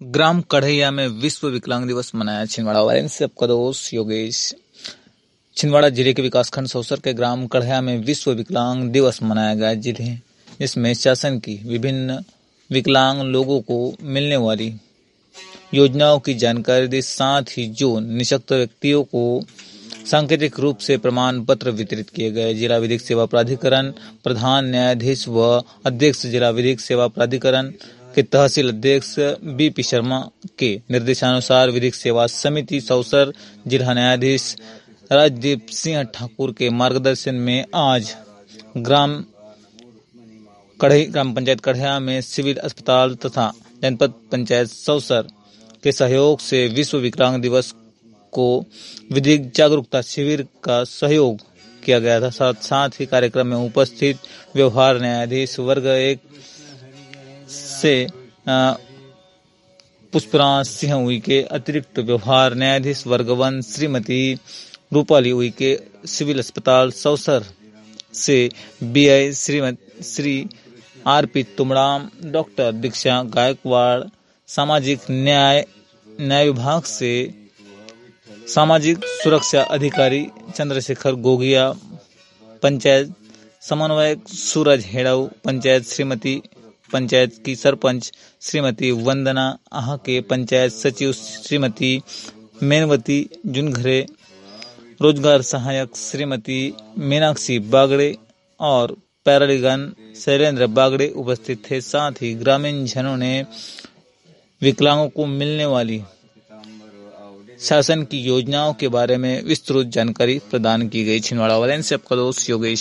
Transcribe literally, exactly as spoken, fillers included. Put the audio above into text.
ग्राम कढ़ैया में विश्व विकलांग दिवस मनाया। छिंदवाड़ा वाले से आपका दोस्त योगेश। छिंदवाड़ा जिले के विकासखंड सौसर के ग्राम कढ़ैया में विश्व विकलांग दिवस मनाया गया, जिले इसमें शासन की विभिन्न विकलांग लोगों को मिलने वाली योजनाओं की जानकारी दी, साथ ही जो निःशक्त व्यक्तियों को सांकेतिक रूप से प्रमाण पत्र वितरित किए गए। जिला विधिक सेवा प्राधिकरण प्रधान न्यायाधीश व अध्यक्ष जिला विधिक सेवा प्राधिकरण के तहसील अध्यक्ष बी पी शर्मा के निर्देशानुसार विधिक सेवा समिति सौसर जिला न्यायाधीश राजदीप सिंह ठाकुर के मार्गदर्शन में आज ग्राम कढ़ई ग्राम पंचायत कढ़ैया में सिविल अस्पताल तथा जनपद पंचायत सौसर के सहयोग से विश्व विकलांग दिवस को विधिक जागरूकता शिविर का सहयोग किया गया था। साथ साथ ही कार्यक्रम में उपस्थित व्यवहार न्यायाधीश वर्ग एक से पुष्पराज सिंह उइके, अतिरिक्त व्यवहार न्यायाधीश वर्ग वन श्रीमती रूपाली उइके, सिविल अस्पताल सौसर से B I Shrimati Shri R P Tumdam, doctor Diksha Gaikwad, सामाजिक न्याय न्याय विभाग से सामाजिक सुरक्षा अधिकारी चंद्रशेखर गोगिया, पंचायत समन्वयक सूरज हेड़ाऊ, पंचायत श्रीमती पंचायत की सरपंच श्रीमती वंदना आह के, पंचायत सचिव श्रीमती मेनवती जुनघरे, रोजगार सहायक श्रीमती मीनाक्षी बागड़े और पैरालीगन शैलेंद्र बागड़े उपस्थित थे। साथ ही ग्रामीण जनों ने विकलांगों को मिलने वाली शासन की योजनाओं के बारे में विस्तृत जानकारी प्रदान की गई। छिंदवाड़ा वाले से आपका दोस्त योगेश।